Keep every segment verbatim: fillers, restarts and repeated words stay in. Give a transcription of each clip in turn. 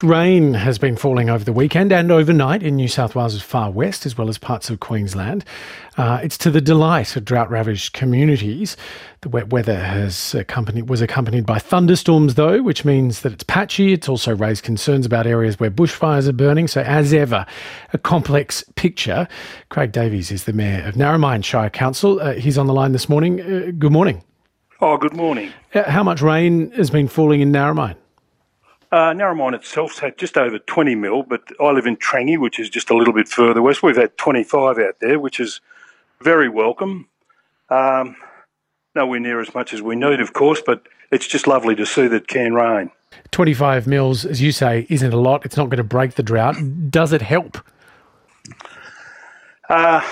Rain has been falling over the weekend and overnight in New South Wales' far west, as well as parts of Queensland. Uh, it's to the delight of drought-ravaged communities. The wet weather has accompanied, was accompanied by thunderstorms, though, which means that it's patchy. It's also raised concerns about areas where bushfires are burning. So, as ever, a complex picture. Craig Davies is the Mayor of Narromine Shire Council. Uh, he's on the line this morning. Uh, good morning. Oh, good morning. Uh, how much rain has been falling in Narromine? Uh, Narromine itself's had just over twenty mil, but I live in Trangie, which is just a little bit further west. We've had twenty-five out there, which is very welcome. Um, nowhere near as much as we need, of course, but it's just lovely to see that it can rain. twenty-five mils, as you say, isn't a lot. It's not going to break the drought. Does it help? Uh,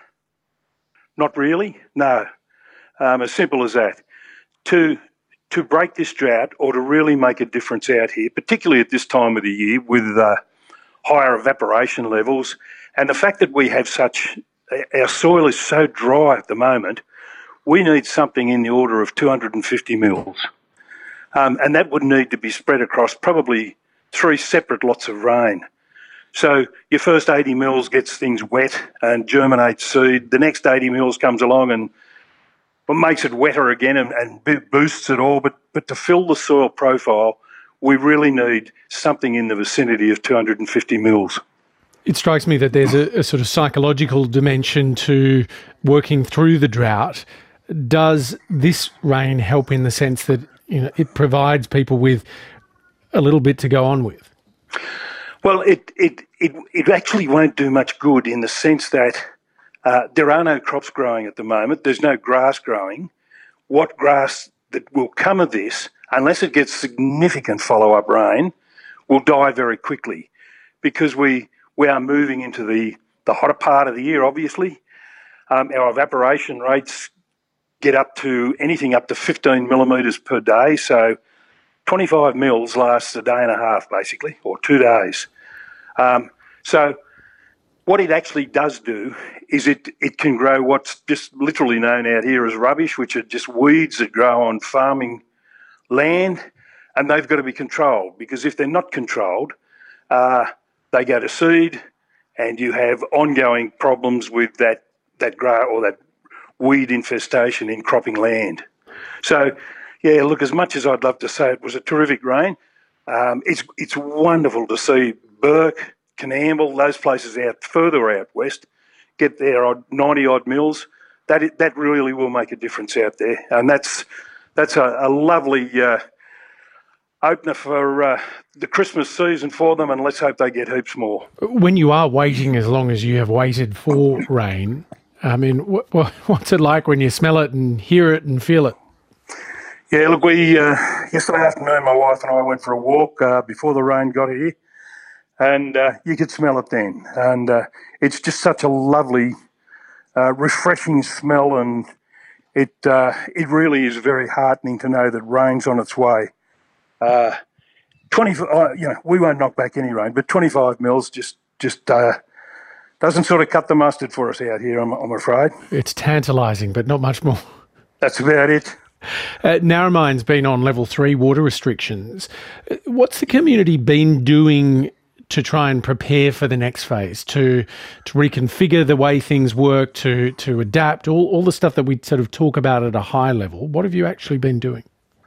not really, no. Um, as simple as that. To... To break this drought or to really make a difference out here, particularly at this time of the year with uh, higher evaporation levels and the fact that we have such, our soil is so dry at the moment, we need something in the order of two hundred fifty mils. Um, and that would need to be spread across probably three separate lots of rain. So your first eighty mils gets things wet and germinates seed. The next eighty mils comes along and What makes it wetter again and, and boosts it all, but, but to fill the soil profile, we really need something in the vicinity of two hundred fifty mils. It strikes me that there's a, a sort of psychological dimension to working through the drought. Does this rain help in the sense that, you know, it provides people with a little bit to go on with? Well, it it it, it actually won't do much good in the sense that Uh, there are no crops growing at the moment. There's no grass growing. What grass that will come of this, unless it gets significant follow-up rain, will die very quickly because we we are moving into the, the hotter part of the year, obviously. Um, our evaporation rates get up to anything up to fifteen millimetres per day. So twenty-five mils lasts a day and a half, basically, or two days. Um, so... What it actually does do is it, it can grow what's just literally known out here as rubbish, which are just weeds that grow on farming land, and they've got to be controlled because if they're not controlled, uh, they go to seed and you have ongoing problems with that, that grow or that weed infestation in cropping land. So, yeah, look, as much as I'd love to say it was a terrific rain, um, it's, it's wonderful to see Burke, Canamble, those places out further out west, get their odd ninety odd mils. That that really will make a difference out there, and that's that's a, a lovely uh, opener for uh, the Christmas season for them. And let's hope they get heaps more. When you are waiting as long as you have waited for rain, I mean, what, what, what's it like when you smell it and hear it and feel it? Yeah, look, we uh, yesterday afternoon, my wife and I went for a walk uh, before the rain got here. And uh, you could smell it then. And uh, it's just such a lovely, uh, refreshing smell, and it uh, it really is very heartening to know that rain's on its way. Uh, twenty, uh, you know, we won't knock back any rain, but twenty-five mils just just uh, doesn't sort of cut the mustard for us out here, I'm, I'm afraid. It's tantalising, but not much more. That's about it. Uh, Narromine's been on level three water restrictions. What's the community been doing to try and prepare for the next phase, to to reconfigure the way things work, to to adapt, all, all the stuff that we sort of talk about at a high level? What have you actually been doing?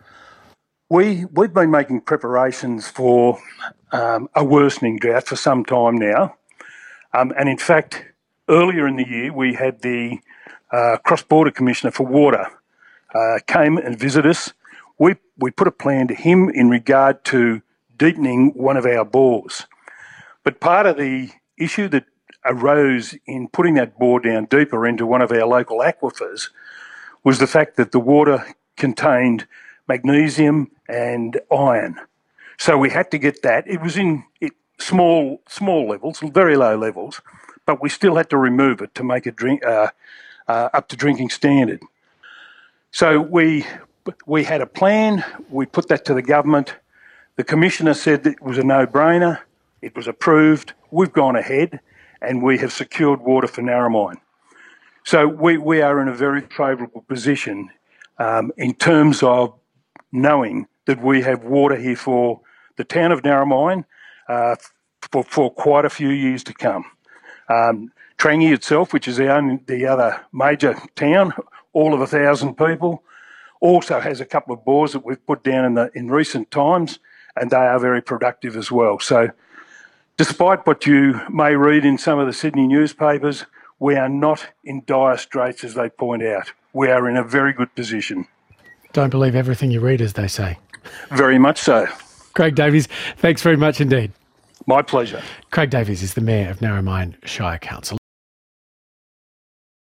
We, we've been making preparations for um, a worsening drought for some time now. Um, and in fact, earlier in the year, we had the uh, Cross-Border Commissioner for Water uh, came and visit us. We, we put a plan to him in regard to deepening one of our bores. But part of the issue that arose in putting that bore down deeper into one of our local aquifers was the fact that the water contained magnesium and iron. So we had to get that. It was in it, small small levels, very low levels, but we still had to remove it to make it drink, uh, uh, up to drinking standard. So we we had a plan. We put that to the government. The Commissioner said that it was a no-brainer. It was approved. We've gone ahead and we have secured water for Narromine. So we, we are in a very favourable position um, in terms of knowing that we have water here for the town of Narromine uh, for, for quite a few years to come. Um, Trangie itself, which is the only the other major town, all of a thousand people, also has a couple of bores that we've put down in the in recent times, and they are very productive as well. So, despite what you may read in some of the Sydney newspapers, we are not in dire straits, as they point out. We are in a very good position. Don't believe everything you read, as they say. Very much so. Craig Davies, thanks very much indeed. My pleasure. Craig Davies is the Mayor of Narromine Shire Council.